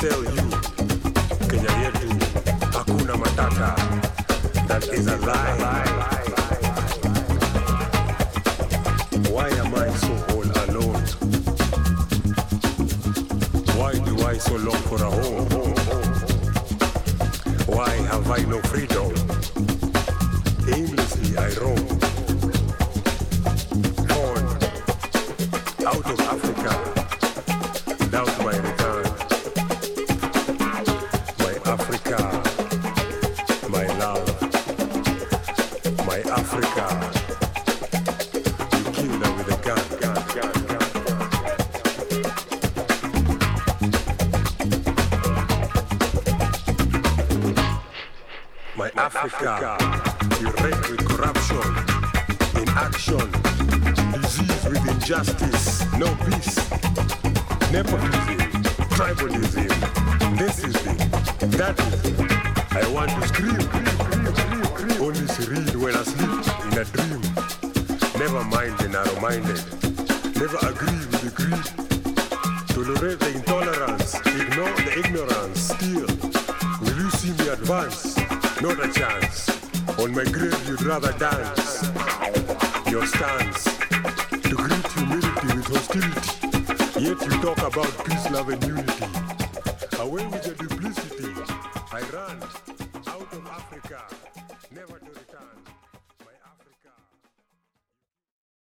tell you, Kenya yetu hakuna matata. That is a lie. Why am I so all alone? Why do I so long for a home? Why have I no freedom? Aimlessly I roam. Torn out of Africa, without my return. My Africa, my love, my Africa. You kill her with a gun. My Africa, you wrecked with corruption, inaction, disease with injustice, no peace, nepotism, tribalism, this is it, that is it. I want to scream, only serene when asleep in a dream. Never mind the narrow-minded, never agree with the greed, tolerate the intolerance, ignore the ignorance, still, will you see me advance? Not a chance. On my grave you'd rather dance. Your stance to greet humility with hostility. Yet you talk about peace, love and unity. Away with your duplicity. I run.